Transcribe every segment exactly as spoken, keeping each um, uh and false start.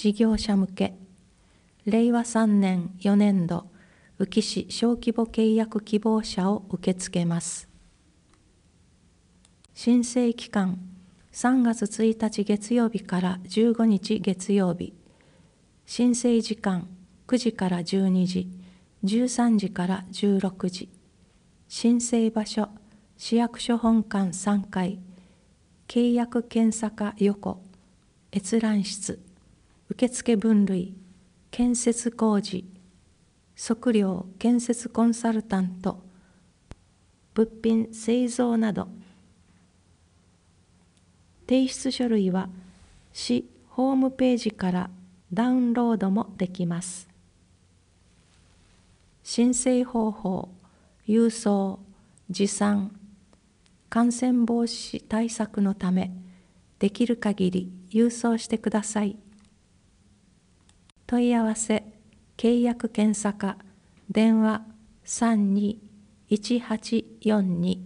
事業者向け、れいわさんねんよねんど宇城市小規模契約希望者を受け付けます。申請期間、さんがつついたち月曜日からじゅうごにち月曜日。申請時間、くじからじゅうにじ、じゅうさんじからじゅうろくじ。申請場所、市役所本館さんがい、契約検査課横、閲覧室、受付分類、建設工事、測量建設コンサルタント、物品製造など。提出書類は市ホームページからダウンロードもできます。申請方法、郵送、持参、感染防止対策のため、できる限り郵送してください。問い合わせ、契約検査課、電話さんにいちはちよんに。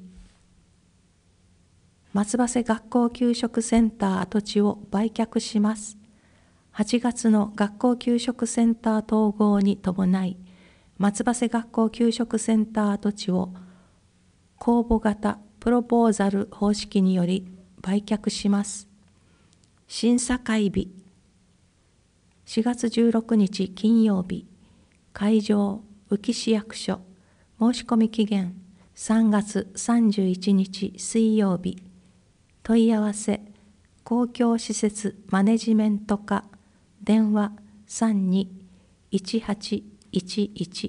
松葉瀬学校給食センター跡地を売却します。はちがつの学校給食センター統合に伴い、松葉瀬学校給食センター跡地を公募型プロポーザル方式により売却します。審査会日、しがつじゅうろくにち金曜日、会場、宇城市役所、申し込み期限、さんがつさんじゅういちにち水曜日。問い合わせ、公共施設マネジメント課、電話さんにいちはちいちいち。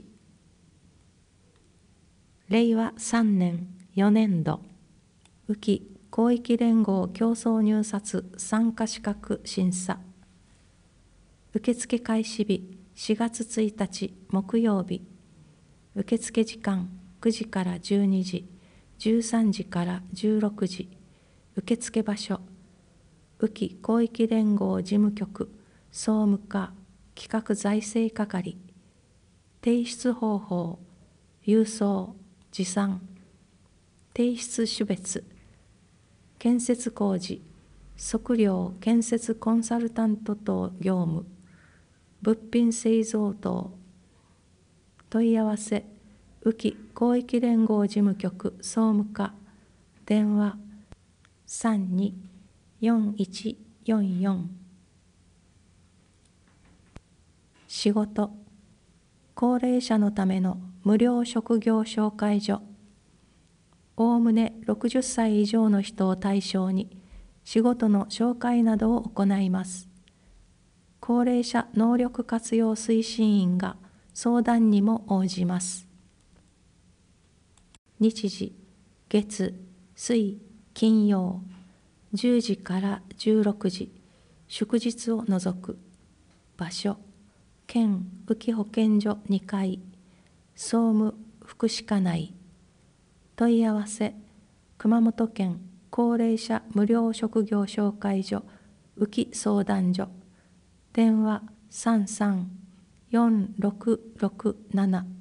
れいわさんねんよねんど宇城広域連合競争入札参加資格審査。受付開始日しがつついたち木曜日。受付時間くじからじゅうにじ、じゅうさんじからじゅうろくじ。受付場所、宇城広域連合事務局総務課企画財政係。提出方法、郵送、持参。提出種別、建設工事、測量建設コンサルタント等業務、物品製造等。問い合わせ、宇城広域連合事務局総務課、電話さんによんいちよんよん。仕事、高齢者のための無料職業紹介所。おおむねろくじゅっさい以上の人を対象に仕事の紹介などを行います。高齢者能力活用推進員が相談にも応じます。日時、月、水、金曜、じゅうじからじゅうろくじ、祝日を除く。場所、県宇城保健所にかい、総務福祉課内。問い合わせ、熊本県高齢者無料職業紹介所宇城相談所。電話さんさんよんろくろくなな。